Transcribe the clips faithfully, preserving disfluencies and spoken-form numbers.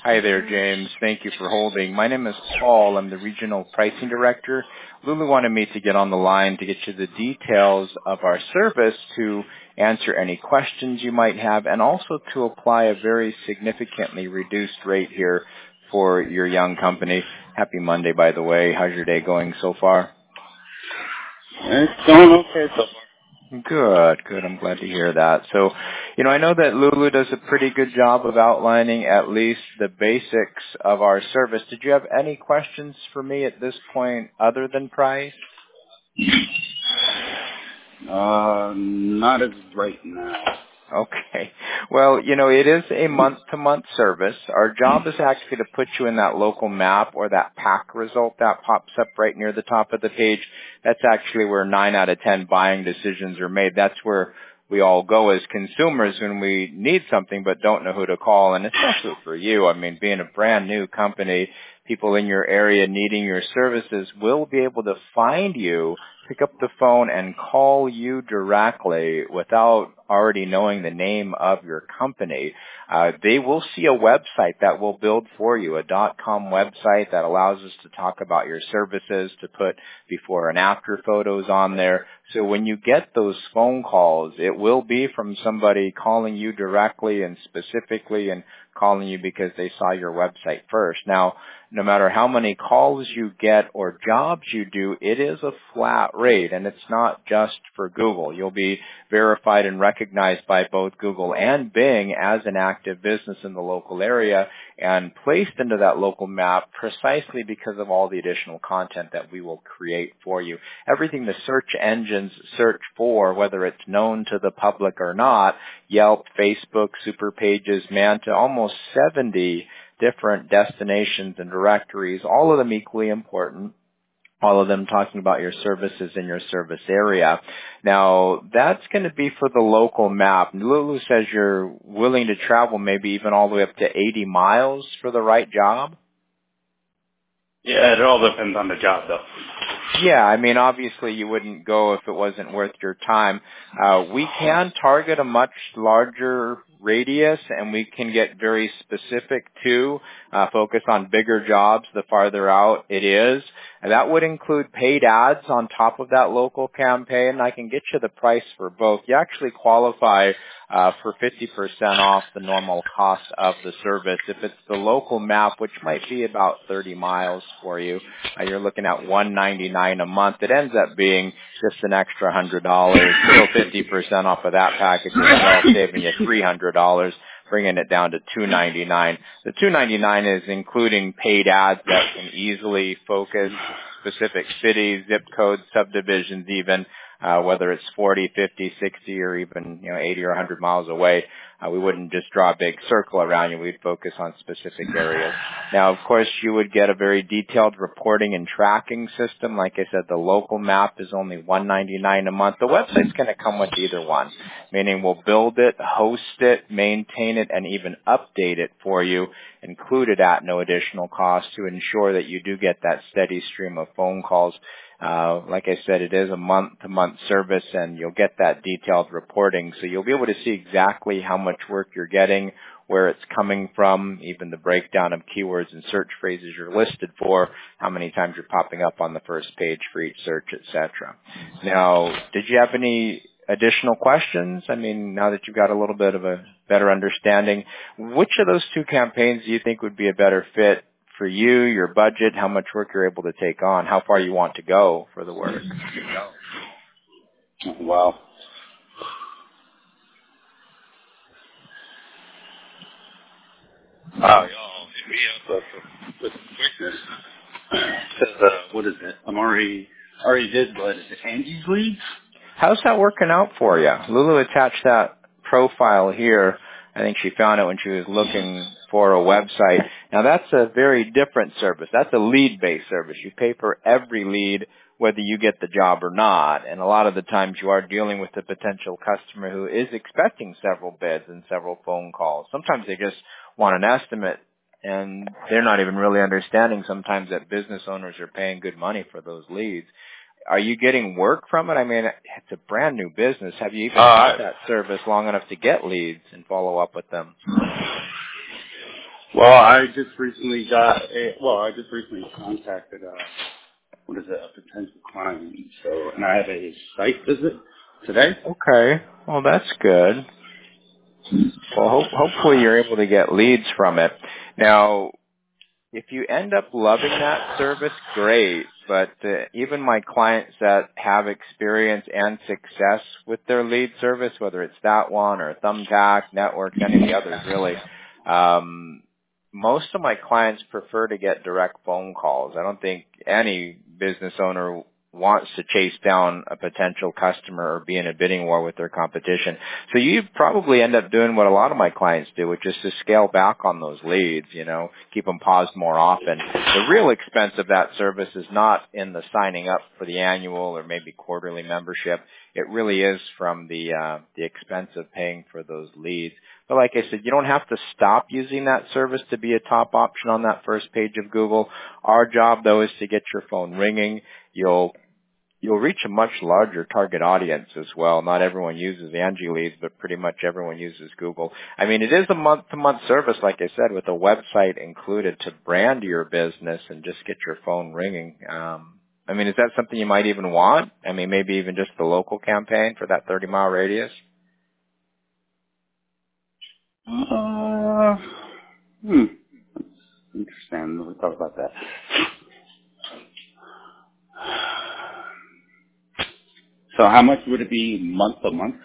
Hi there, James. Thank you for holding. My name is Paul. I'm the Regional Pricing Director. Lulu wanted me to get on the line to get you the details of our service to answer any questions you might have and also to apply a very significantly reduced rate here for your young company. Happy Monday, by the way. How's your day going so far? It's going okay so far. Good, good. I'm glad to hear that. So, you know, I know that Lulu does a pretty good job of outlining at least the basics of our service. Did you have any questions for me at this point other than price? Uh, not as right now. Okay. Well, you know, it is a month-to-month service. Our job is actually to put you in that local map or that pack result that pops up right near the top of the page. That's actually where nine out of ten buying decisions are made. That's where we all go as consumers when we need something but don't know who to call. And especially for you, I mean, being a brand new company, people in your area needing your services will be able to find you, pick up the phone and call you directly without already knowing the name of your company. Uh, they will see a website that we'll build for you, a .com website that allows us to talk about your services, to put before and after photos on there. So when you get those phone calls, it will be from somebody calling you directly and specifically and calling you because they saw your website first. Now, no matter how many calls you get or jobs you do, it is a flat rate, and it's not just for Google. You'll be verified and recognized by both Google and Bing as an active business in the local area and placed into that local map precisely because of all the additional content that we will create for you. Everything the search engines search for, whether it's known to the public or not, Yelp, Facebook, Superpages, Manta, almost seventy different destinations and directories, all of them equally important, all of them talking about your services in your service area. Now, that's going to be for the local map. Lulu says you're willing to travel maybe even all the way up to eighty miles for the right job. Yeah, it all depends on the job, though. Yeah, I mean, obviously you wouldn't go if it wasn't worth your time. Uh, we can target a much larger radius, and we can get very specific too, uh, focus on bigger jobs the farther out it is. And that would include paid ads on top of that local campaign. I can get you the price for both. You actually qualify uh, for fifty percent off the normal cost of the service. If it's the local map, which might be about thirty miles for you, uh, you're looking at one hundred ninety-nine dollars a month. It ends up being just an extra one hundred dollars. Still fifty percent off of that package as well, saving you three hundred dollars, bringing it down to two hundred ninety-nine dollars. The two hundred ninety-nine dollars is including paid ads that can easily focus specific cities, zip codes, subdivisions even, uh, whether it's forty, fifty, sixty, or even, you know, eighty or one hundred miles away. Uh, we wouldn't just draw a big circle around you. We'd focus on specific areas. Now, of course, you would get a very detailed reporting and tracking system. Like I said, the local map is only one hundred ninety-nine dollars a month. The website's going to come with either one, meaning we'll build it, host it, maintain it, and even update it for you, included at no additional cost to ensure that you do get that steady stream of phone calls. Uh, like I said, it is a month-to-month service, and you'll get that detailed reporting. So you'll be able to see exactly how much work you're getting, where it's coming from, even the breakdown of keywords and search phrases you're listed for, how many times you're popping up on the first page for each search, et cetera. Now, did you have any additional questions? I mean, now that you've got a little bit of a better understanding, which of those two campaigns do you think would be a better fit for you, your budget, how much work you're able to take on, how far you want to go for the work? Wow. Wow, y'all hit me up with, with quickness. Says, uh, what is it? I'm already, already did, what is it, Angie's Leads? How's that working out for you? Lulu attached that profile here. I think she found it when she was looking for a website. Now, that's a very different service. That's a lead-based service. You pay for every lead, whether you get the job or not. And a lot of the times you are dealing with a potential customer who is expecting several bids and several phone calls. Sometimes they just want an estimate, and they're not even really understanding sometimes that business owners are paying good money for those leads. Are you getting work from it? I mean, it's a brand new business. Have you even Uh, had that service long enough to get leads and follow up with them? Well, I just recently got a, well, I just recently contacted, uh, what is it, a potential client. So, and I have a site visit today. Okay. Well, that's good. Well, ho- hopefully you're able to get leads from it. Now, if you end up loving that service, great. But uh, even my clients that have experience and success with their lead service, whether it's that one or Thumbtack, Networks, any of the others really, um, most of my clients prefer to get direct phone calls. I don't think any business owner wants to chase down a potential customer or be in a bidding war with their competition. So you probably end up doing what a lot of my clients do, which is to scale back on those leads, you know, keep them paused more often. The real expense of that service is not in the signing up for the annual or maybe quarterly membership. It really is from the, uh, the expense of paying for those leads. But like I said, you don't have to stop using that service to be a top option on that first page of Google. Our job though is to get your phone ringing. You'll You'll reach a much larger target audience as well. Not everyone uses Angie Leads, but pretty much everyone uses Google. I mean, it is a month-to-month service, like I said, with a website included to brand your business and just get your phone ringing. Um, I mean, is that something you might even want? I mean, maybe even just the local campaign for that thirty-mile radius? Uh, hmm. Interesting. We'll talk about that. So how much would it be month to month?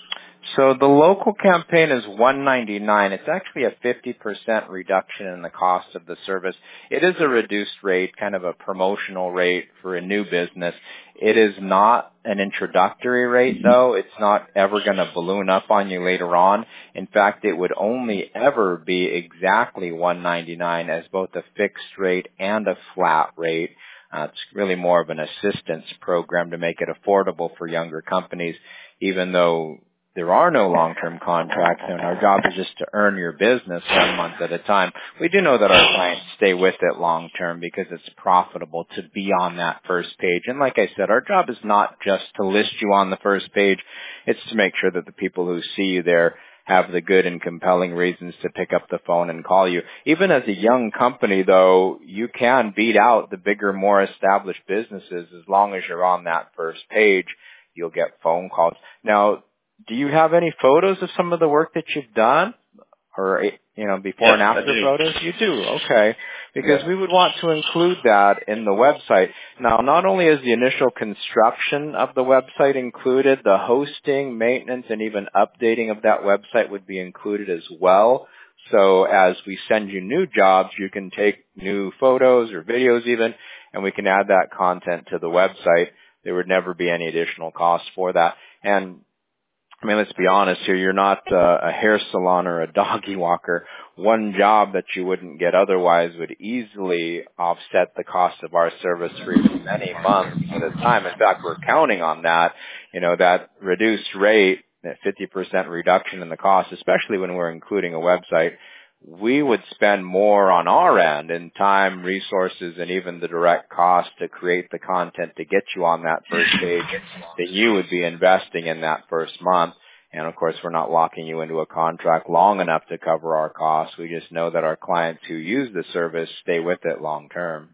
So the local campaign is one ninety-nine. It's actually a fifty percent reduction in the cost of the service. It is a reduced rate, kind of a promotional rate for a new business. It is not an introductory rate though. It's not ever going to balloon up on you later on. In fact, it would only ever be exactly one ninety-nine as both a fixed rate and a flat rate. Uh, it's really more of an assistance program to make it affordable for younger companies, even though there are no long-term contracts, and our job is just to earn your business one month at a time. We do know that our clients stay with it long-term because it's profitable to be on that first page. And like I said, our job is not just to list you on the first page. It's to make sure that the people who see you there have the good and compelling reasons to pick up the phone and call you. Even as a young company, though, you can beat out the bigger, more established businesses as long as you're on that first page. You'll get phone calls. Now, do you have any photos of some of the work that you've done? Or, you know, before Yes, and I after do. photos? You do, okay. Because Yeah. we would want to include that in the website. Now, not only is the initial construction of the website included, the hosting, maintenance, and even updating of that website would be included as well. So as we send you new jobs, you can take new photos or videos even, and we can add that content to the website. There would never be any additional cost for that. And I mean, let's be honest here. You're not uh, a hair salon or a doggy walker. One job that you wouldn't get otherwise would easily offset the cost of our service for even many months at a time. In fact, we're counting on that. You know, that reduced rate, that fifty percent reduction in the cost, especially when we're including a website. We would spend more on our end in time, resources, and even the direct cost to create the content to get you on that first page that you would be investing in that first month. And of course, we're not locking you into a contract long enough to cover our costs. We just know that our clients who use the service stay with it long term.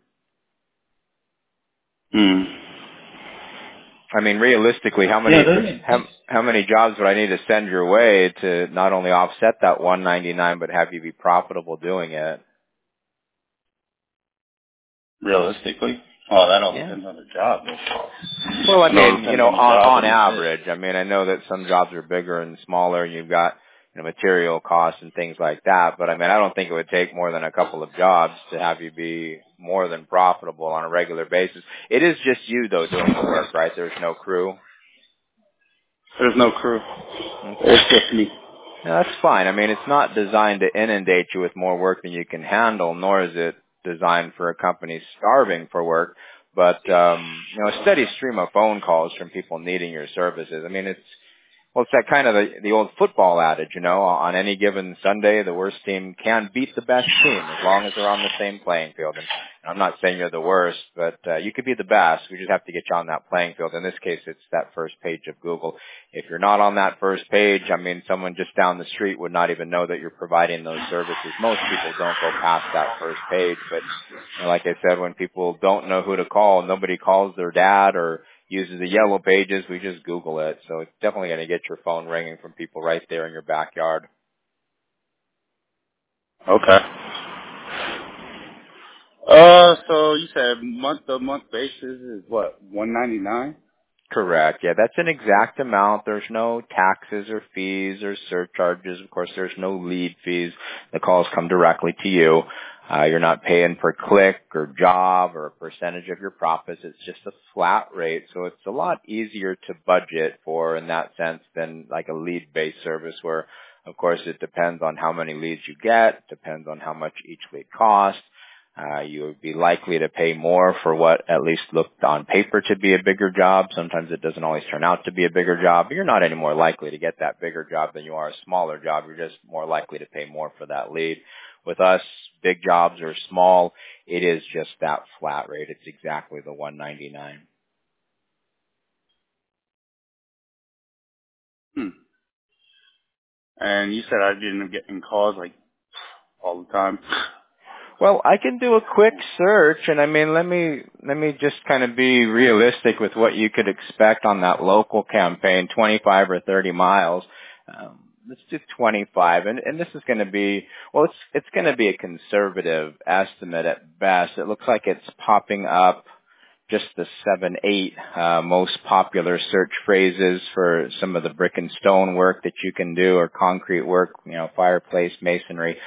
Hmm. I mean, realistically, how many Yeah, how, how many jobs would I need to send your way to not only offset that one ninety-nine, but have you be profitable doing it? realistically. Oh, that all Yeah. depends on the job. Well, I It all mean, you depends know, on the on, job on and the fit. average, I mean, I know that some jobs are bigger and smaller, and you've got, you know, material costs and things like that. But I mean, I don't think it would take more than a couple of jobs to have you be more than profitable on a regular basis. It is just you though doing the work, right? There's no crew. There's no crew. Okay. It's just me. No, that's fine. I mean, it's not designed to inundate you with more work than you can handle, nor is it designed for a company starving for work. But, um, you know, a steady stream of phone calls from people needing your services. I mean, it's, Well, it's that kind of the, the old football adage, you know, on any given Sunday, the worst team can beat the best team as long as they're on the same playing field. And I'm not saying you're the worst, but uh, you could be the best. We just have to get you on that playing field. In this case, it's that first page of Google. If you're not on that first page, I mean, someone just down the street would not even know that you're providing those services. Most people don't go past that first page. But you know, like I said, when people don't know who to call, nobody calls their dad or uses the yellow pages, we just Google it. So it's definitely going to get your phone ringing from people right there in your backyard. Okay. Uh, so you said month-to-month basis is what, one ninety-nine? Correct. Yeah, that's an exact amount. There's no taxes or fees or surcharges. Of course, there's no lead fees. The calls come directly to you. Uh, you're not paying per click or job or a percentage of your profits. It's just a flat rate. So it's a lot easier to budget for in that sense than like a lead-based service where, of course, it depends on how many leads you get, depends on how much each lead costs. Uh, you would be likely to pay more for what at least looked on paper to be a bigger job. Sometimes it doesn't always turn out to be a bigger job. But you're not any more likely to get that bigger job than you are a smaller job. You're just more likely to pay more for that lead. With us, big jobs or small, it is just that flat rate. It's exactly the one ninety-nine. Hmm. And you said I didn't get in calls like all the time. Well, I can do a quick search, and I mean, let me let me just kind of be realistic with what you could expect on that local campaign, twenty-five or thirty miles. Um, let's do twenty-five, and, and this is going to be, well, it's it's going to be a conservative estimate at best. It looks like it's popping up just the seven, eight uh, most popular search phrases for some of the brick and stone work that you can do or concrete work, you know, fireplace, masonry.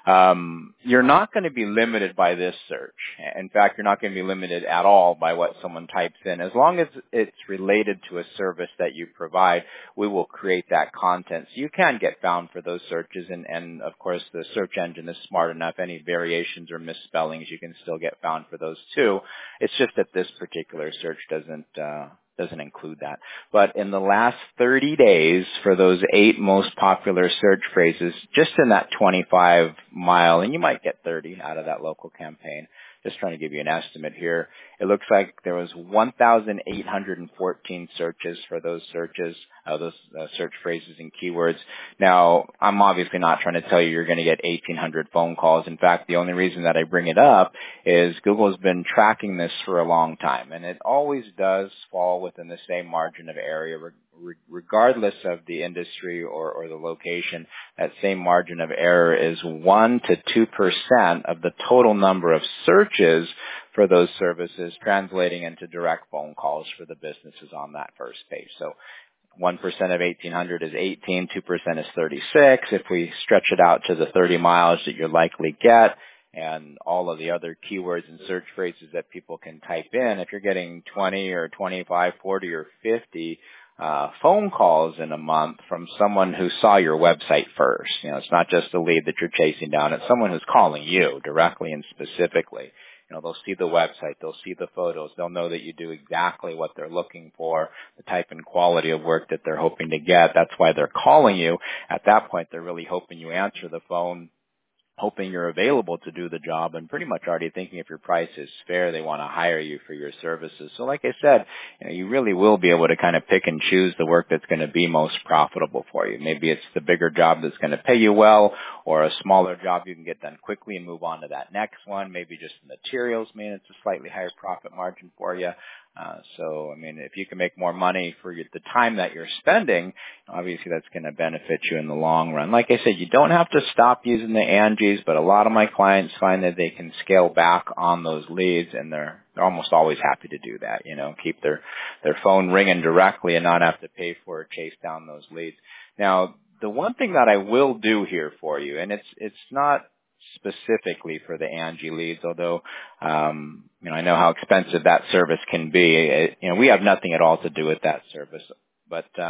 Um, you're not going to be limited by this search. In fact, you're not going to be limited at all by what someone types in. As long as it's related to a service that you provide, we will create that content. So you can get found for those searches, and, and of course the search engine is smart enough. Any variations or misspellings, you can still get found for those too. It's just that this particular search doesn't uh, doesn't include that. But in the last thirty days, for those eight most popular search phrases, just in that twenty-five mile, and you might get thirty out of that local campaign, just trying to give you an estimate here, it looks like there was one thousand eight hundred fourteen searches for those searches, uh, those uh, search phrases and keywords. Now, I'm obviously not trying to tell you you're going to get eighteen hundred phone calls. In fact, the only reason that I bring it up is Google has been tracking this for a long time, and it always does fall within the same margin of error, re- regardless of the industry or, or the location. That same margin of error is one to two percent of the total number of searches for those services, translating into direct phone calls for the businesses on that first page. So one percent of eighteen hundred is eighteen, two percent is thirty-six. If we stretch it out to the thirty miles that you'll likely get, and all of the other keywords and search phrases that people can type in, if you're getting twenty or twenty-five, forty or fifty uh phone calls in a month from someone who saw your website first, you know, it's not just a lead that you're chasing down, it's someone who's calling you directly and specifically. You know, they'll see the website, they'll see the photos, they'll know that you do exactly what they're looking for, the type and quality of work that they're hoping to get. That's why they're calling you. At that point, they're really hoping you answer the phone, hoping you're available to do the job, and pretty much already thinking if your price is fair, they want to hire you for your services. So like I said, you know, you really will be able to kind of pick and choose the work that's going to be most profitable for you. Maybe it's the bigger job that's going to pay you well, or a smaller job you can get done quickly and move on to that next one. Maybe just the materials mean it's a slightly higher profit margin for you. Uh, so, I mean, if you can make more money for your, the time that you're spending, obviously that's going to benefit you in the long run. Like I said, you don't have to stop using the Angies, but a lot of my clients find that they can scale back on those leads, and they're, they're almost always happy to do that, you know, keep their, their phone ringing directly and not have to pay for or chase down those leads. Now, the one thing that I will do here for you, and it's, it's not specifically for the Angie leads, although, um, you know, I know how expensive that service can be. It, you know, we have nothing at all to do with that service, but, um,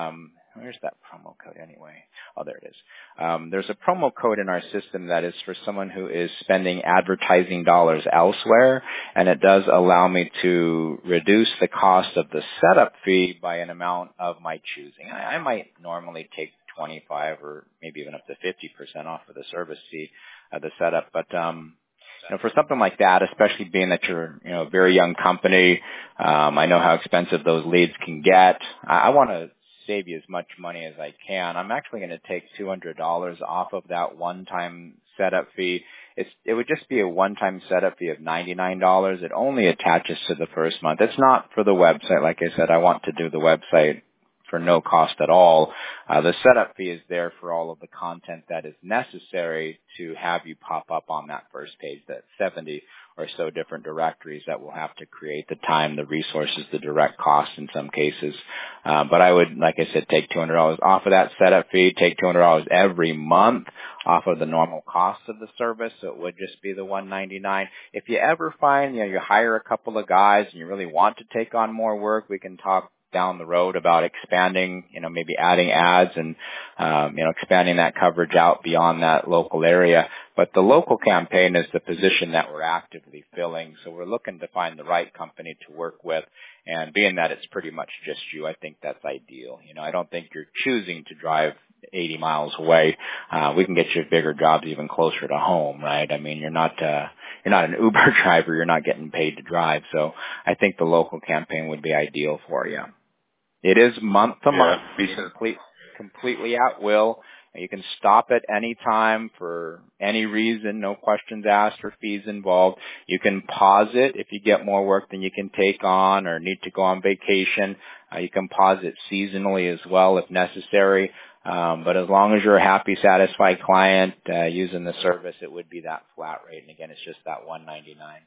where's that promo code anyway? Oh, there it is. Um, there's a promo code in our system that is for someone who is spending advertising dollars elsewhere, and it does allow me to reduce the cost of the setup fee by an amount of my choosing. I, I might normally take twenty-five or maybe even up to fifty percent off of the service fee, uh, the setup, but um, you know, for something like that, especially being that you're, you know, a very young company, um, I know how expensive those leads can get. I, I want to save you as much money as I can. I'm actually going to take two hundred dollars off of that one-time setup fee. It's, it would just be a one-time setup fee of ninety-nine dollars. It only attaches to the first month. It's not for the website. Like I said, I want to do the website for no cost at all. Uh, the setup fee is there for all of the content that is necessary to have you pop up on that first page, that seventy or so different directories that we'll have to create, the time, the resources, the direct costs in some cases. Uh, but I would, like I said, take two hundred dollars off of that setup fee, take two hundred dollars every month off of the normal cost of the service, so it would just be the one ninety-nine. If you ever find, you know, you hire a couple of guys and you really want to take on more work, we can talk down the road about expanding, you know, maybe adding ads and, um, you know, expanding that coverage out beyond that local area. But the local campaign is the position that we're actively filling. So we're looking to find the right company to work with. And being that it's pretty much just you, I think that's ideal. You know, I don't think you're choosing to drive eighty miles away. Uh, we can get you bigger jobs even closer to home, right? I mean, you're not, uh, you're not an Uber driver. You're not getting paid to drive. So I think the local campaign would be ideal for you. It is month to month, Yeah, complete, completely at will. You can stop at any time for any reason, no questions asked or fees involved. You can pause it if you get more work than you can take on or need to go on vacation. Uh, you can pause it seasonally as well if necessary. Um, but as long as you're a happy, satisfied client uh, using the service, it would be that flat rate. And again, it's just that one ninety-nine.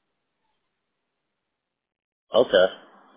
Okay.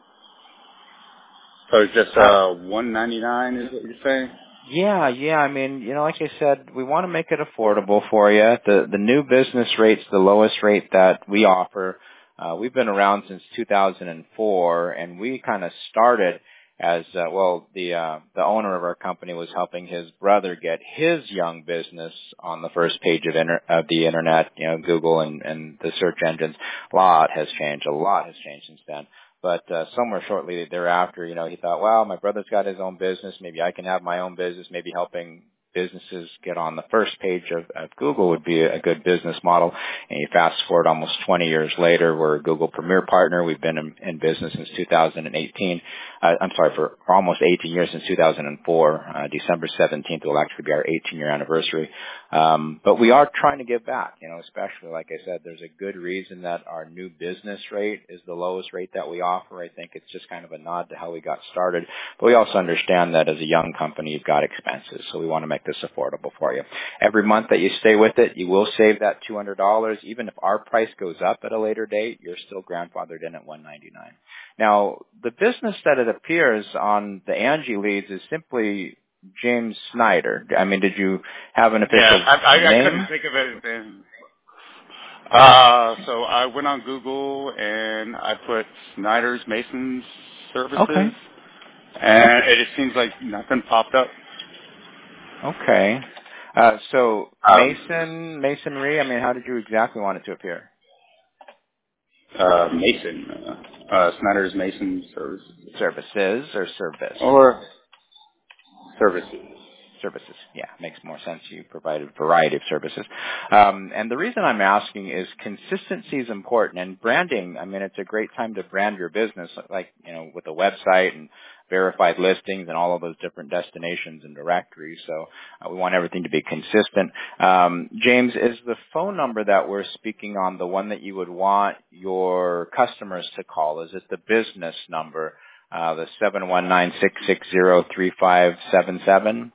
So it's just uh one ninety nine is what you're saying? Yeah, yeah. I mean, you know, like I said, we want to make it affordable for you. The the new business rate's the lowest rate that we offer. Uh, we've been around since two thousand four, and we kind of started as uh, well. The uh, the owner of our company was helping his brother get his young business on the first page of, inter- of the internet. You know, Google and and the search engines. A lot has changed. A lot has changed since then. But uh, somewhere shortly thereafter, you know, he thought, well, my brother's got his own business. Maybe I can have my own business. Maybe helping businesses get on the first page of, of Google would be a good business model. And you fast forward almost twenty years later, we're a Google Premier Partner. We've been in, in business since two thousand eighteen. Uh, I'm sorry, for, for almost eighteen years, since two thousand four. Uh, December seventeenth will actually be our eighteen-year anniversary. Um, but we are trying to give back, you know, especially, like I said, there's a good reason that our new business rate is the lowest rate that we offer. I think it's just kind of a nod to how we got started. But we also understand that as a young company, you've got expenses, so we want to make this affordable for you. Every month that you stay with it, you will save that two hundred dollars. Even if our price goes up at a later date, you're still grandfathered in at one ninety-nine. Now, the business that it appears on the Angie leads is simply James Snyder. I mean, did you have an official Yeah, I, I, name? I couldn't think of anything. Uh, so I went on Google and I put Snyder's Masons Services, Okay. and it just seems like nothing popped up. Okay. Uh, so Um, Mason, Masonry, I mean, how did you exactly want it to appear? uh, Mason, uh, uh, Snyder's Mason Services, Services or service? or services. Services. Yeah, makes more sense. You provide a variety of services. Um, and the reason I'm asking is consistency is important. And branding, I mean, it's a great time to brand your business, like, you know, with a website and verified listings and all of those different destinations and directories. So uh, we want everything to be consistent. Um, James, is the phone number that we're speaking on the one that you would want your customers to call? Is it the business number, uh, the seven one nine, six six zero, three five seven seven?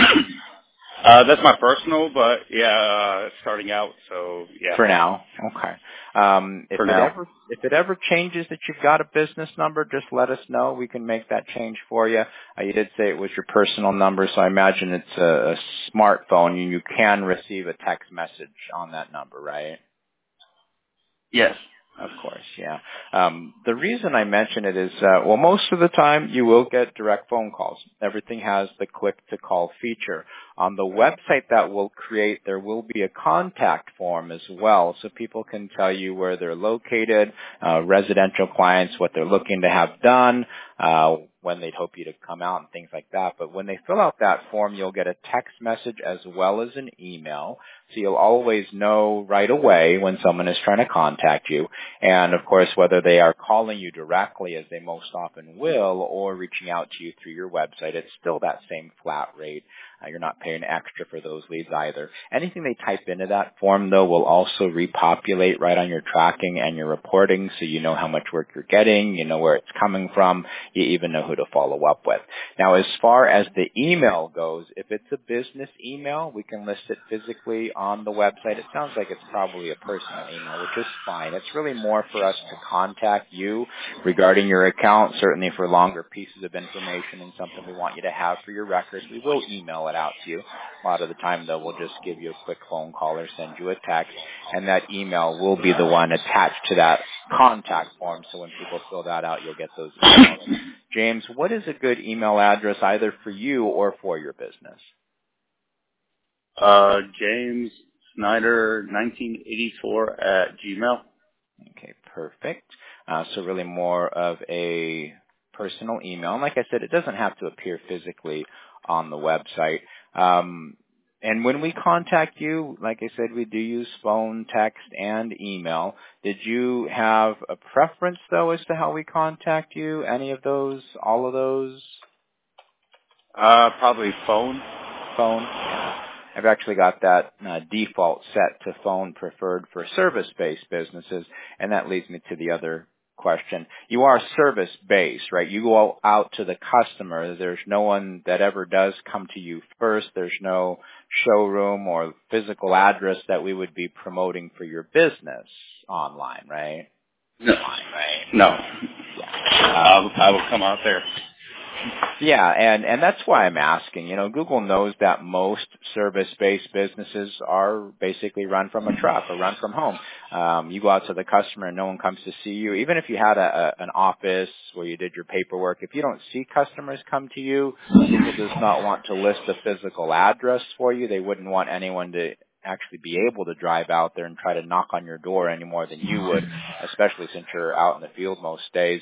Uh, that's my personal, but yeah, uh, starting out, so yeah. For now, okay. Um, if For it now. ever if it ever changes that you've got a business number, just let us know. We can make that change for you. Uh, you did say it was your personal number, so I imagine it's a, a smartphone, and you can receive a text message on that number, right? Yes. Of course, yeah. Um, the reason I mention it is, uh, well, most of the time you will get direct phone calls. Everything has the click-to-call feature. On the website that we'll create, there will be a contact form as well, so people can tell you where they're located, uh, residential clients, what they're looking to have done, uh, when they'd hope you to come out and things like that. But when they fill out that form, you'll get a text message as well as an email, so you'll always know right away when someone is trying to contact you. And, of course, whether they are calling you directly, as they most often will, or reaching out to you through your website, it's still that same flat rate. Uh, you're not paying extra for those leads either. Anything they type into that form, though, will also repopulate right on your tracking and your reporting, so you know how much work you're getting, you know where it's coming from, you even know who to follow up with. Now, as far as the email goes, if it's a business email, we can list it physically on the website. It sounds like it's probably a personal email, which is fine. It's really more for us to contact you regarding your account, certainly for longer pieces of information and something we want you to have for your records. We will email it out to you. A lot of the time, though, we'll just give you a quick phone call or send you a text, and that email will be the one attached to that contact form, so when people fill that out, you'll get those emails. James, what is a good email address either for you or for your business? Uh, James Snyder nineteen eighty-four at Gmail. Okay, perfect. Uh, so really more of a personal email. And like I said, it doesn't have to appear physically on the website. Um, and when we contact you, like I said, we do use phone, text, and email. Did you have a preference, though, as to how we contact you? Any of those? All of those? Uh, probably phone. Phone? Yeah. I've actually got that uh, default set to phone preferred for service-based businesses, and that leads me to the other question. You are service-based, right? You go out to the customer. There's no one that ever does come to you first. There's no showroom or physical address that we would be promoting for your business online, right? No. Right. No. Yeah. Uh, I will come out there. Yeah, and, and that's why I'm asking. You know, Google knows that most service-based businesses are basically run from a truck or run from home. Um, you go out to the customer and no one comes to see you. Even if you had a, a, an office where you did your paperwork, if you don't see customers come to you, Google does not want to list a physical address for you. They wouldn't want anyone to actually be able to drive out there and try to knock on your door any more than you would, especially since you're out in the field most days.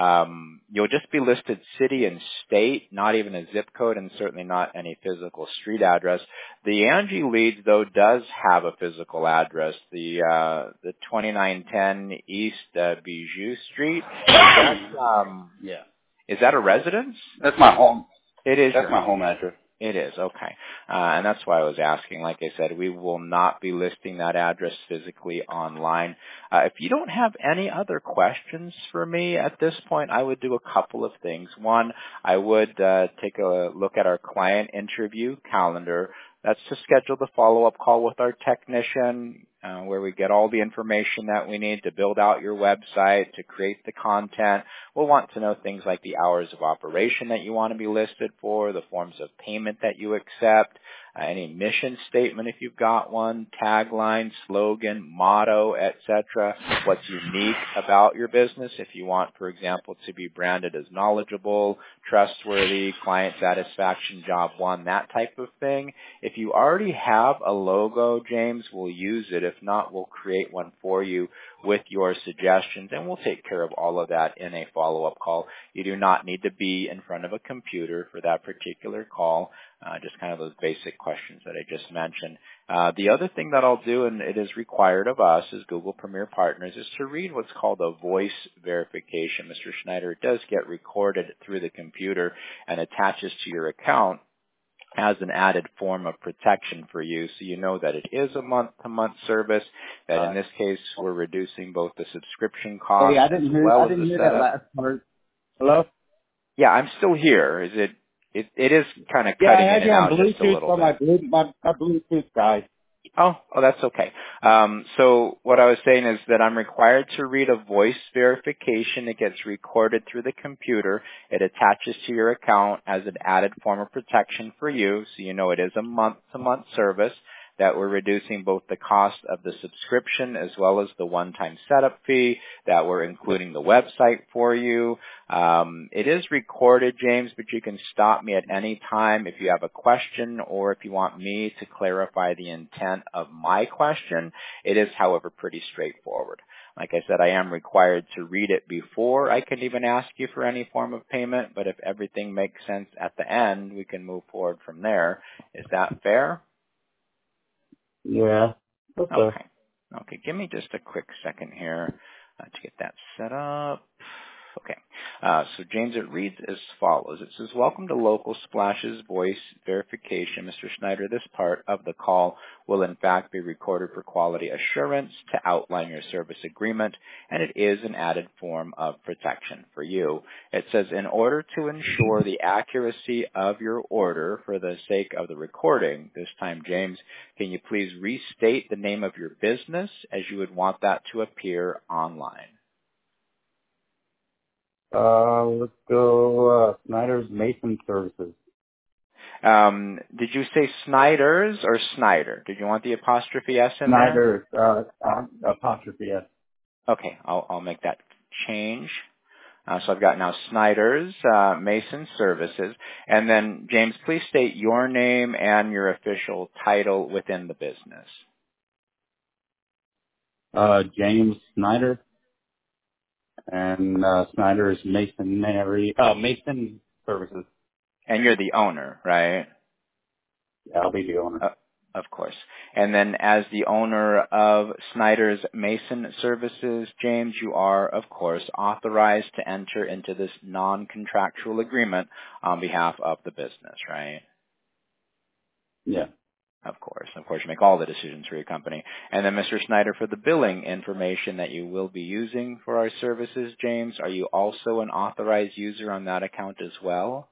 Um, you'll just be listed city and state, not even a zip code, and certainly not any physical street address. The Angie Leads, though, does have a physical address. The uh, the twenty-nine ten East uh, Bijou Street. Is that, um, Yeah. is that a residence? That's my home. It is. That's your my home address. It is, okay. Uh, and that's why I was asking. Like I said, we will not be listing that address physically online. Uh, if you don't have any other questions for me at this point, I would do a couple of things. One, I would uh, take a look at our client interview calendar. That's to schedule the follow-up call with our technician, uh, where we get all the information that we need to build out your website, to create the content. We'll want to know things like the hours of operation that you want to be listed for, the forms of payment that you accept, uh, any mission statement if you've got one, tagline, slogan, motto, et cetera. What's unique about your business if you want, for example, to be branded as knowledgeable, trustworthy, client satisfaction, job one, that type of thing. If you already have a logo, James, we'll use it. If not, we'll create one for you with your suggestions, and we'll take care of all of that in a follow-up call. You do not need to be in front of a computer for that particular call, uh, just kind of those basic questions that I just mentioned. Uh, the other thing that I'll do, and it is required of us as Google Premier Partners, is to read what's called a voice verification. Mister Schneider, it does get recorded through the computer and attaches to your account as an added form of protection for you, so you know that it is a month-to-month service, that in this case we're reducing both the subscription cost Hey, I didn't as hear. well I as didn't the hear that setup. last part. Hello. Yeah, I'm still here. Is it? It, it is kind of Yeah, I cutting in had and you on out just a Bluetooth little on my bit. Bluetooth, my, my Bluetooth guy. Oh, oh, that's okay. Um, so what I was saying is that I'm required to read a voice verification. It gets recorded through the computer. It attaches to your account as an added form of protection for you, so you know it is a month-to-month service. that we're reducing both the cost of the subscription as well as the one-time setup fee, that we're including the website for you. Um, it is recorded, James, but you can stop me at any time if you have a question or if you want me to clarify the intent of my question. It is, however, pretty straightforward. Like I said, I am required to read it before I can even ask you for any form of payment, but if everything makes sense at the end, we can move forward from there. Is that fair? Yeah. Okay. Okay. Okay, give me just a quick second here uh, to get that set up. Okay. Uh, so James, it reads as follows. It says, welcome to Local Splash's voice verification. Mister Schneider, this part of the call will in fact be recorded for quality assurance to outline your service agreement, and it is an added form of protection for you. It says, in order to ensure the accuracy of your order for the sake of the recording, this time, James, can you please restate the name of your business as you would want that to appear online? Uh, let's go, uh, Snyder's Mason Services. Um, did you say Snyder's or Snyder? Did you want the apostrophe S in there? Snyder's, uh, uh, apostrophe S. Okay, I'll, I'll make that change. Uh, so I've got now Snyder's uh, Mason Services. And then, James, please state your name and your official title within the business. Uh, James Snyder. And, uh, Snyder's Masonry, uh, Mason Services. And you're the owner, right? Yeah, I'll be the owner. Uh, of course. And then as the owner of Snyder's Mason Services, James, you are, of course, authorized to enter into this non-contractual agreement on behalf of the business, right? Yeah. Of course. Of course, you make all the decisions for your company. And then, Mister Snyder, for the billing information that you will be using for our services, James, are you also an authorized user on that account as well?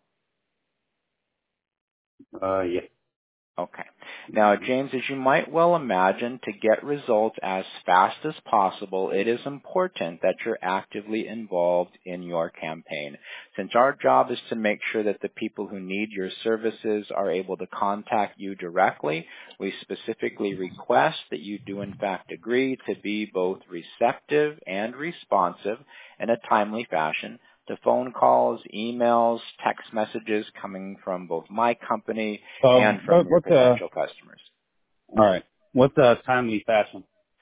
Uh, yeah. Okay. Now, James, as you might well imagine, to get results as fast as possible, it is important that you're actively involved in your campaign. Since our job is to make sure that the people who need your services are able to contact you directly, we specifically request that you do in fact agree to be both receptive and responsive in a timely fashion to phone calls, emails, text messages coming from both my company Um, and from what, your what's, uh, potential customers. all right. What's, uh, timely fashion?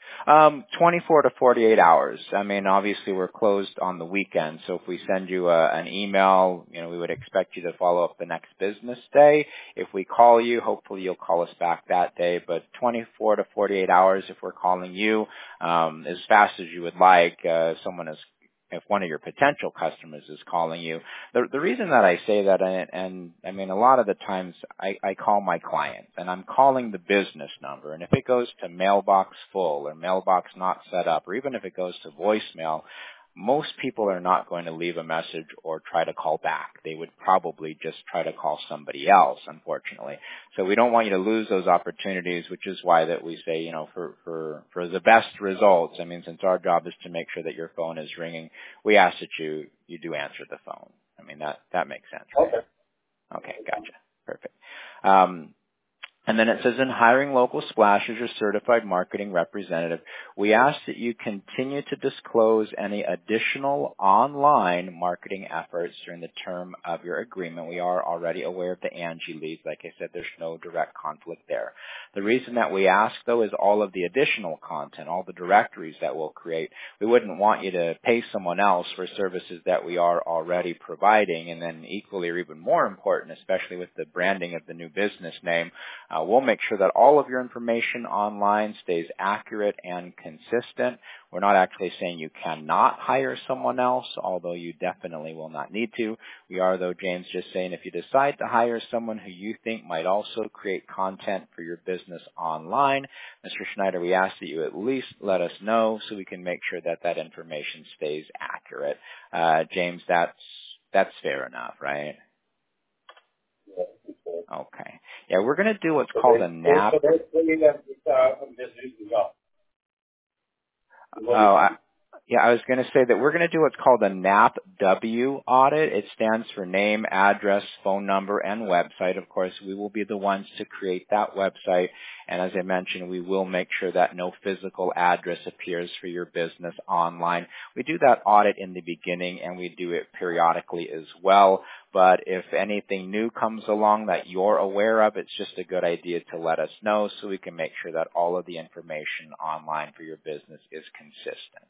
Um, twenty-four to forty-eight hours. I mean, obviously we're closed on the weekend, so if we send you a, an email, you know, we would expect you to follow up the next business day. If we call you, hopefully you'll call us back that day, but twenty-four to forty-eight hours if we're calling you, um, as fast as you would like. Uh, someone is if one of your potential customers is calling you. The, the reason that I say that, and, and I mean, a lot of the times I, I call my clients and I'm calling the business number. And if it goes to mailbox full or mailbox not set up, or even if it goes to voicemail, most people are not going to leave a message or try to call back. They would probably just try to call somebody else, unfortunately. So we don't want you to lose those opportunities, which is why that we say, you know, for, for, for the best results, I mean, since our job is to make sure that your phone is ringing, we ask that you, you do answer the phone. I mean, that, that makes sense, right? Okay. Okay, gotcha. Perfect. Um, And then it says, in hiring Local Splash as your certified marketing representative, we ask that you continue to disclose any additional online marketing efforts during the term of your agreement. We are already aware of the Angie League. Like I said, there's no direct conflict there. The reason that we ask, though, is all of the additional content, all the directories that we'll create. We wouldn't want you to pay someone else for services that we are already providing. And then equally or even more important, especially with the branding of the new business name, Uh, we'll make sure that all of your information online stays accurate and consistent. We're not actually saying you cannot hire someone else, although you definitely will not need to. We are, though, James, just saying if you decide to hire someone who you think might also create content for your business online, Mister Schneider, we ask that you at least let us know so we can make sure that that information stays accurate. Uh, James, that's, that's fair enough, right? Okay. Yeah, we're going to do what's So called they, a N A so P. they're bringing them, uh, from this news as well. Oh, I, Yeah, I was going to say that we're going to do what's called a N A P W audit. It stands for name, address, phone number, and website. Of course, we will be the ones to create that website. And as I mentioned, we will make sure that no physical address appears for your business online. We do that audit in the beginning, and we do it periodically as well. But if anything new comes along that you're aware of, it's just a good idea to let us know so we can make sure that all of the information online for your business is consistent.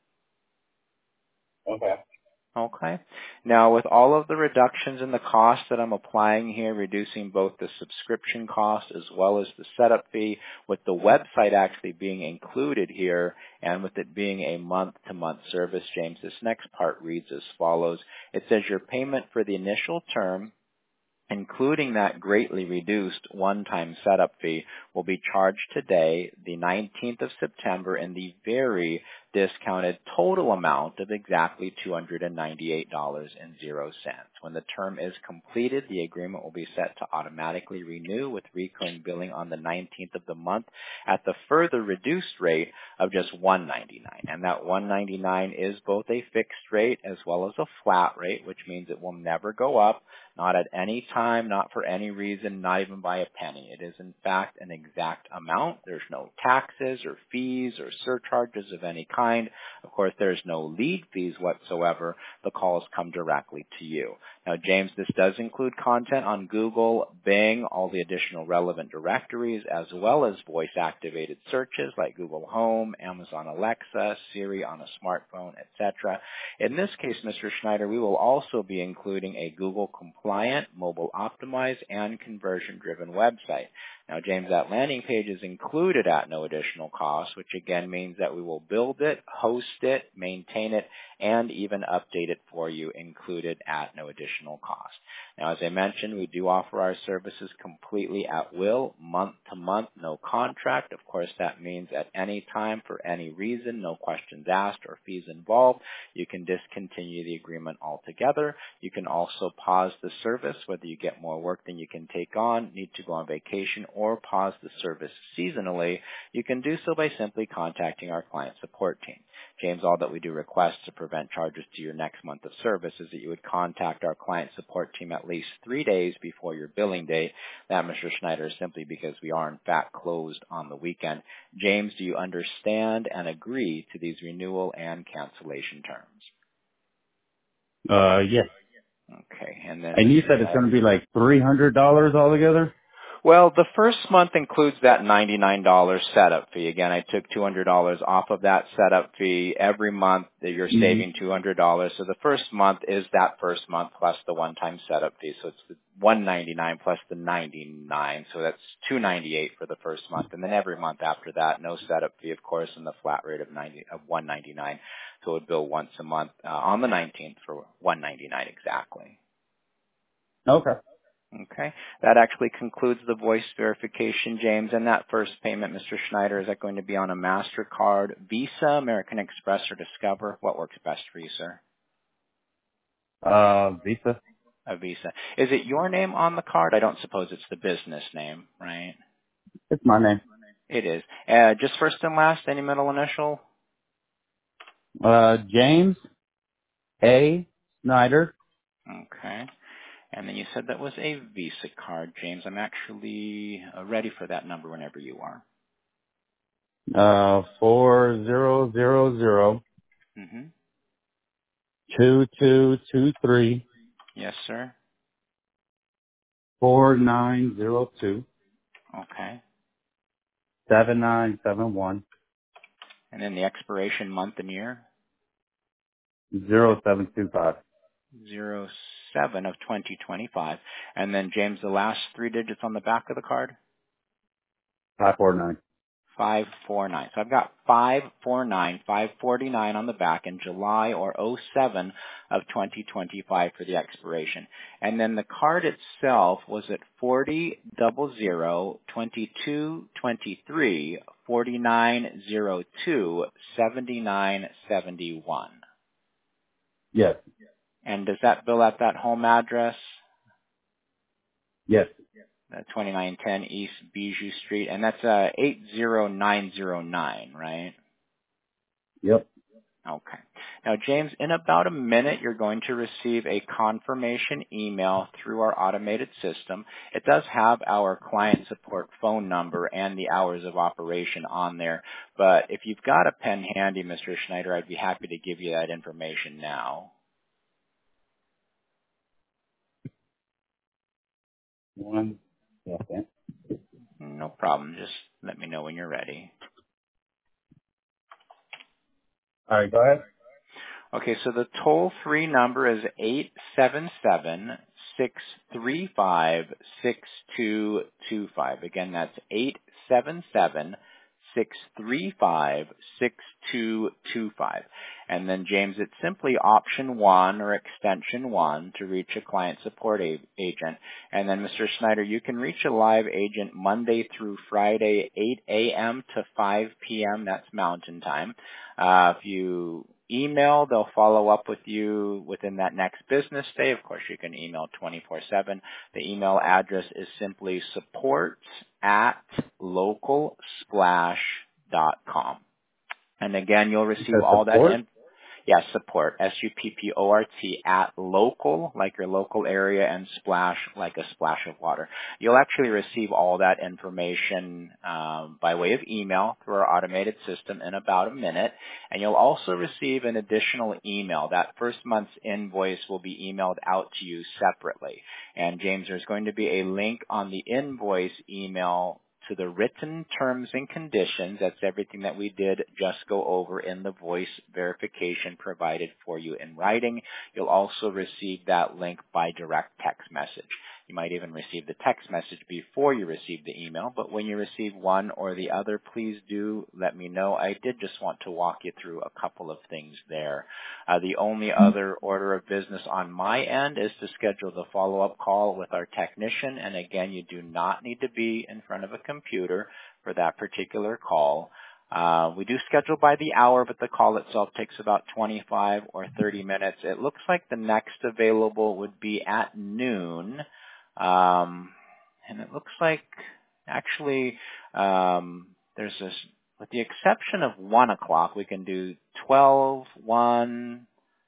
Okay. Okay. Now, with all of the reductions in the cost that I'm applying here, reducing both the subscription cost as well as the setup fee, with the website actually being included here, and with it being a month-to-month service, James, this next part reads as follows. It says your payment for the initial term, including that greatly reduced one-time setup fee, will be charged today, the nineteenth of September, in the very discounted total amount of exactly two hundred ninety-eight dollars and zero cents. When the term is completed, the agreement will be set to automatically renew with recurring billing on the nineteenth of the month at the further reduced rate of just one hundred ninety-nine dollars. And that one hundred ninety-nine dollars is both a fixed rate as well as a flat rate, which means it will never go up, not at any time, not for any reason, not even by a penny. It is in fact an exact amount. There's no taxes or fees or surcharges of any kind. Of course, there's no lead fees whatsoever. The calls come directly to you. Now, James, this does include content on Google, Bing, all the additional relevant directories, as well as voice-activated searches like Google Home, Amazon Alexa, Siri on a smartphone, et cetera. In this case, Mister Schneider, we will also be including a Google-compliant, mobile-optimized, and conversion-driven website. Now, James, that landing page is included at no additional cost, which again means that we will build it, host it, maintain it, and even update it for you, included at no additional cost. Now, as I mentioned, we do offer our services completely at will, month to month, no contract. Of course, that means at any time, for any reason, no questions asked or fees involved, you can discontinue the agreement altogether. You can also pause the service, whether you get more work than you can take on, need to go on vacation, or pause the service seasonally. You can do so by simply contacting our client support team. James, all that we do request to prevent charges to your next month of service is that you would contact our client support team at least three days before your billing date. That, Mister Schneider, is simply because we are in fact closed on the weekend. James, do you understand and agree to these renewal and cancellation terms? Uh, yes. Okay, and then And you said it's going to be like three hundred dollars altogether? Well, the first month includes that ninety-nine dollars setup fee. Again, I took two hundred dollars off of that setup fee. Every month that you're Mm-hmm. saving two hundred dollars. So the first month is that first month plus the one-time setup fee. So it's the one hundred ninety-nine dollars plus the ninety-nine dollars. So that's two hundred ninety-eight dollars for the first month. And then every month after that, no setup fee, of course, and the flat rate of ninety of one hundred ninety-nine dollars. So it would bill once a month uh, on the nineteenth for one hundred ninety-nine dollars exactly. Okay. Okay. That actually concludes the voice verification, James. And that first payment, Mister Schneider, is that going to be on a MasterCard, Visa, American Express, or Discover? What works best for you, sir? Uh, Visa. A Visa. Is it your name on the card? I don't suppose it's the business name, right? It's my name. It is. Uh, just first and last, any middle initial? Uh, James A. Snyder. Okay. And then you said that was a Visa card, James. I'm actually uh, ready for that number whenever you are. Uh, four zero zero zero Mm-hmm. two two two three Yes, sir. four nine zero two Okay. seven nine seven one And then the expiration month and year? zero seven two five. Zero seven of twenty twenty-five. And then, James, the last three digits on the back of the card? Five four nine. five four nine. So I've got five four nine, five forty-nine on the back in July or oh seven of twenty twenty-five for the expiration. And then the card itself was at forty double zero twenty two twenty three forty nine zero two seventy nine seventy one. Yes. And does that bill at that home address? Yes. Uh, twenty-nine ten East Bijou Street, and that's uh, eight zero nine zero nine, right? Yep. Okay. Now, James, in about a minute, you're going to receive a confirmation email through our automated system. It does have our client support phone number and the hours of operation on there. But if you've got a pen handy, Mister Schneider, I'd be happy to give you that information now. One second. No problem. Just let me know when you're ready. All right, go ahead. Okay, so the toll-free number is eight seven seven, six three five, six two two five. Again, that's eight seven seven, six three five, six two two five. And then, James, it's simply option one or extension one to reach a client support a- agent. And then, Mister Schneider, you can reach a live agent Monday through Friday, eight a.m. to five p.m. That's Mountain Time. Uh, if you email, they'll follow up with you within that next business day. Of course, you can email twenty-four seven. The email address is simply support at local splash dot com. And again, you'll receive all that in. Yeah, support, S U P P O R T, at local, like your local area, and splash, like a splash of water. You'll actually receive all that information um, by way of email through our automated system in about a minute. And you'll also receive an additional email. That first month's invoice will be emailed out to you separately. And James, there's going to be a link on the invoice email to the written terms and conditions. That's everything that we did just go over in the voice verification provided for you in writing. You'll also receive that link by direct text message. You might even receive the text message before you receive the email, but when you receive one or the other, please do let me know. I did just want to walk you through a couple of things there. Uh, the only other order of business on my end is to schedule the follow-up call with our technician, and again, you do not need to be in front of a computer for that particular call. Uh, we do schedule by the hour, but the call itself takes about twenty-five or thirty minutes. It looks like the next available would be at noon. Um, and it looks like actually um, there's this, with the exception of one o'clock, we can do twelve, one,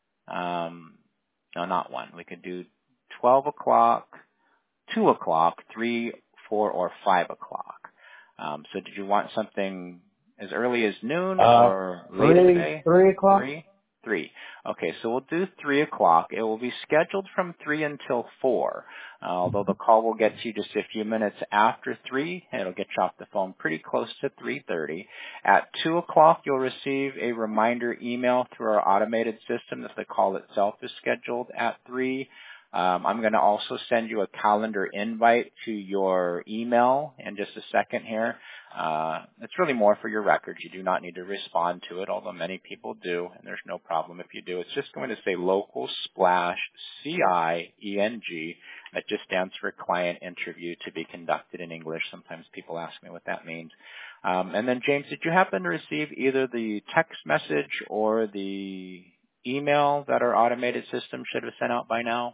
um, no, not one. We could do twelve o'clock, two o'clock, three, four, or five o'clock. Um, so did you want something as early as noon Uh, or late three, today? three o'clock. Three? Three. Okay, so we'll do three o'clock. It will be scheduled from three until four. Uh, although the call will get to you just a few minutes after three, and it'll get you off the phone pretty close to three thirty. At two o'clock, you'll receive a reminder email through our automated system that the call itself is scheduled at three. Um, I'm going to also send you a calendar invite to your email in just a second here. Uh, it's really more for your records. You do not need to respond to it, although many people do, and there's no problem if you do. It's just going to say local splash C I E N G. That just stands for client interview to be conducted in English. Sometimes people ask me what that means. Um, and then, James, did you happen to receive either the text message or the email that our automated system should have sent out by now?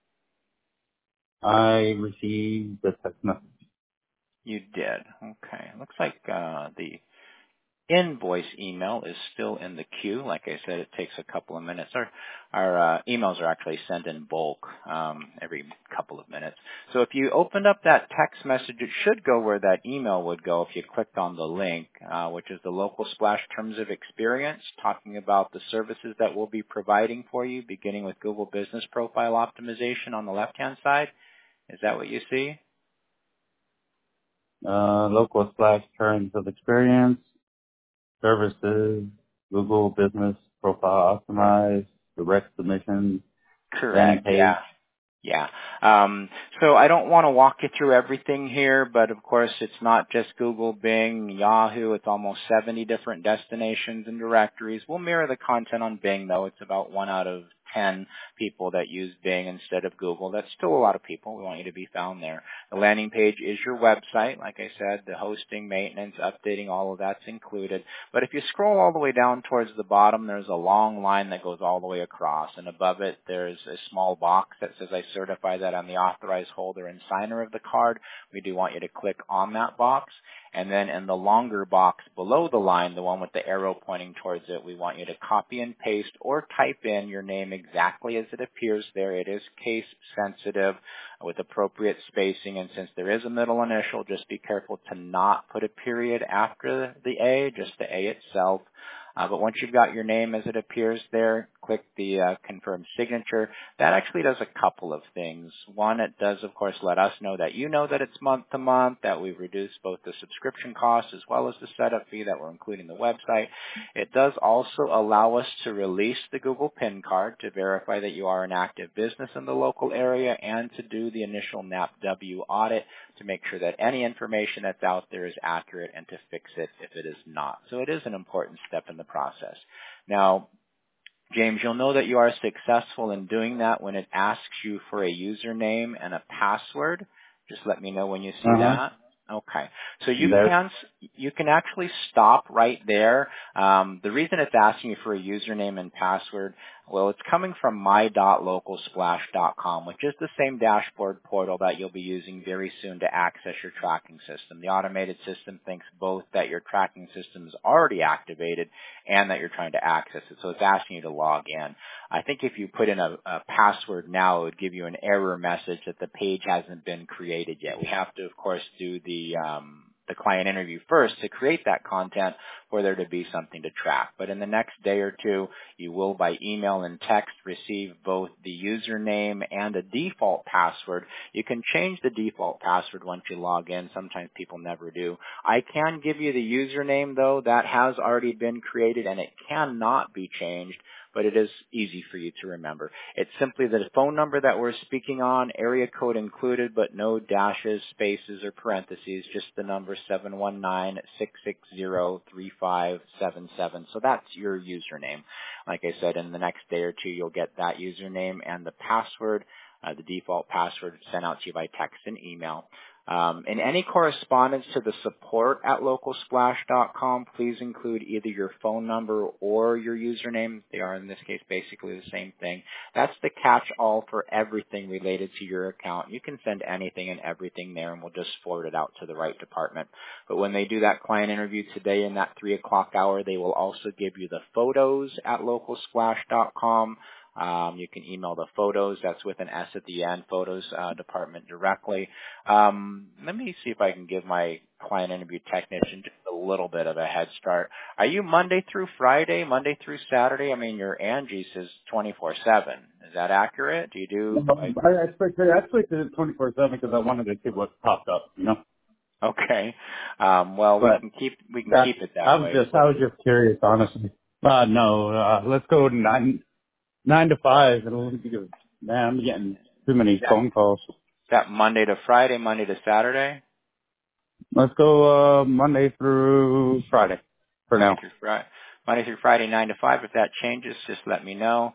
I received the text message. You did. Okay. Looks like uh, the invoice email is still in the queue. Like I said, it takes a couple of minutes. Our, our uh, emails are actually sent in bulk um, every couple of minutes. So if you opened up that text message, it should go where that email would go if you clicked on the link, uh, which is the Local Splash Terms of Experience, talking about the services that we'll be providing for you, beginning with Google Business Profile Optimization on the left-hand side. Is that what you see? Uh, local splash terms of experience, services, Google Business Profile Optimize, direct submissions, landing Correct. page. Yeah. Yeah. Um, so I don't want to walk you through everything here, but of course it's not just Google, Bing, Yahoo. It's almost seventy different destinations and directories. We'll mirror the content on Bing, though. It's about one out of ten people that use Bing instead of Google. That's still a lot of people. We want you to be found there. The landing page is your website. Like I said, the hosting, maintenance, updating, all of that's included. But if you scroll all the way down towards the bottom, there's a long line that goes all the way across. And above it, there's a small box that says, I certify that I'm the authorized holder and signer of the card. We do want you to click on that box. And then in the longer box below the line, the one with the arrow pointing towards it, we want you to copy and paste or type in your name exactly as it appears there. It is case sensitive with appropriate spacing, and since there is a middle initial, just be careful to not put a period after the A, just the A itself. Uh, but once you've got your name as it appears there, click the uh, confirm signature. That actually does a couple of things. One, it does, of course, let us know that you know that it's month to month, that we've reduced both the subscription costs as well as the setup fee, that we're including the website. It does also allow us to release the Google PIN card to verify that you are an active business in the local area and to do the initial N A P W audit to make sure that any information that's out there is accurate and to fix it if it is not. So it is an important step in the process. Now, James, you'll know that you are successful in doing that when it asks you for a username and a password. Just let me know when you see Uh-huh. that. Okay. So you There. can you can actually stop right there. Um, the reason it's asking you for a username and password, well, it's coming from my dot local splash dot com, which is the same dashboard portal that you'll be using very soon to access your tracking system. The automated system thinks both that your tracking system is already activated and that you're trying to access it. So it's asking you to log in. I think if you put in a, a password now, it would give you an error message that the page hasn't been created yet. We have to, of course, do the um, the client interview first to create that content for there to be something to track. But in the next day or two, you will, by email and text, receive both the username and a default password. You can change the default password once you log in. Sometimes people never do. I can give you the username, though. That has already been created, and it cannot be changed, but it is easy for you to remember. It's simply the phone number that we're speaking on, area code included, but no dashes, spaces, or parentheses, just the number seven one nine, six six zero, three five seven seven. So that's your username. Like I said, in the next day or two, you'll get that username and the password, uh, the default password sent out to you by text and email. Um, in any correspondence to the support at local splash dot com, please include either your phone number or your username. They are, in this case, basically the same thing. That's the catch-all for everything related to your account. You can send anything and everything there, and we'll just forward it out to the right department. But when they do that client interview today in that three o'clock hour, they will also give you the photos at local splash dot com. Um, you can email the photos, that's with an S at the end, photos uh, department directly. Um, let me see if I can give my client interview technician just a little bit of a head start. Are you Monday through Friday, Monday through Saturday? I mean, your Angie says twenty-four seven. Is that accurate? Do you do? Like, I, I expected I expected it twenty-four seven because I wanted to see what popped up, you know. okay. Um, well, we But can keep we can that, keep it that I was way. just I was just curious, honestly. Uh, no, uh, let's go nine nine to five. It'll be good. Man, I'm getting too many That, phone calls. that Monday to Friday, Monday to Saturday? Let's go uh, Monday through Friday for Monday now. through Friday, Monday through Friday, nine to five. If that changes, just let me know.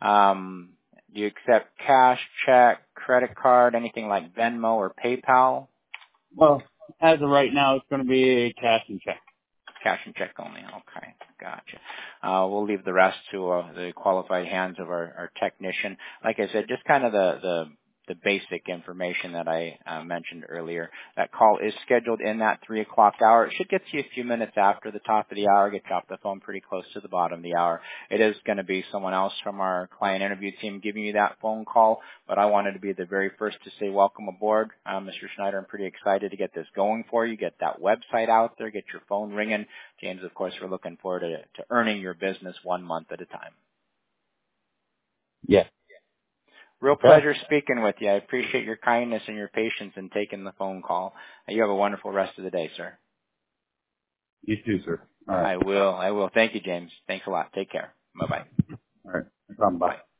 Um, do you accept cash, check, credit card, anything like Venmo or PayPal? Well, as of right now, it's going to be cash and check. Cash and check only. Okay, gotcha. Uh, we'll leave the rest to uh, the qualified hands of our, our technician. Like I said, just kind of the the the basic information that I uh, mentioned earlier. That call is scheduled in that three o'clock hour. It should get to you a few minutes after the top of the hour, get you off the phone pretty close to the bottom of the hour. It is going to be someone else from our client interview team giving you that phone call, but I wanted to be the very first to say welcome aboard. Uh, Mister Schneider, I'm pretty excited to get this going for you, get that website out there, get your phone ringing. James, of course, we're looking forward to, to earning your business one month at a time. Yeah. Real Okay. pleasure speaking with you. I appreciate your kindness and your patience in taking the phone call. You have a wonderful rest of the day, sir. You too, sir. All right. I will. I will. Thank you, James. Thanks a lot. Take care. Bye-bye. All right. No problem. Bye. Bye.